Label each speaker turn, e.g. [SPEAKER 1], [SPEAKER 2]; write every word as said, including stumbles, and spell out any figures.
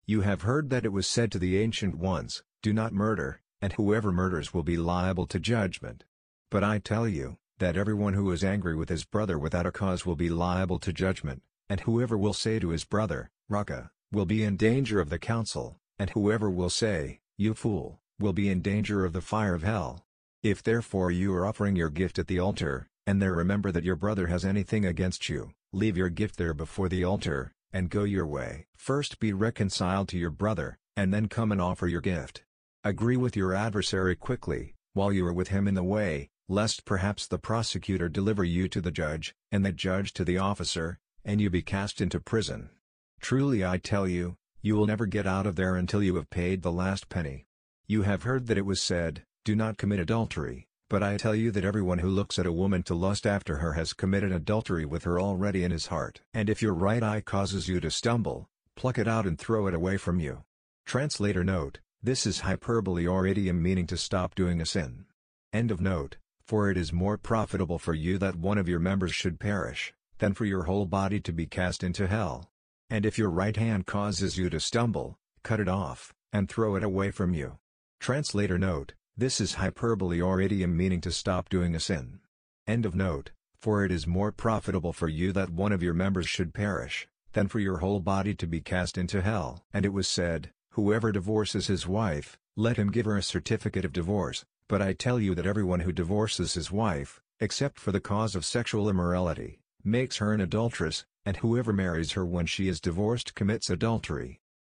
[SPEAKER 1] You have heard that it was said to the ancient ones, "Do not murder, and whoever murders will be liable to judgment." But I tell you, that everyone who is angry with his brother without a cause will be liable to judgment, and whoever will say to his brother, "Raca," will be in danger of the council, and whoever will say, "You fool," will be in danger of the fire of hell. If therefore you are offering your gift at the altar, and there remember that your brother has anything against you, leave your gift there before the altar, and go your way. First be reconciled to your brother, and then come and offer your gift. Agree with your adversary quickly, while you are with him in the way, lest perhaps the prosecutor deliver you to the judge, and the judge to the officer, and you be cast into prison. Truly I tell you, you will never get out of there until you have paid the last penny. You have heard that it was said, "Do not commit adultery," but I tell you that everyone who looks at a woman to lust after her has committed adultery with her already in his heart. And if your right eye causes you to stumble, pluck it out and throw it away from you. Translator note: this is hyperbole or idiom meaning to stop doing a sin. End of note. For it is more profitable for you that one of your members should perish, than for your whole body to be cast into hell. And if your right hand causes you to stumble, cut it off, and throw it away from you. Translator note: this is hyperbole or idiom meaning to stop doing a sin. End of note. For it is more profitable for you that one of your members should perish, than for your whole body to be cast into hell. And it was said, "Whoever divorces his wife, let him give her a certificate of divorce." But I tell you that everyone who divorces his wife, except for the cause of sexual immorality, makes her an adulteress, and whoever marries her when she is divorced commits adultery.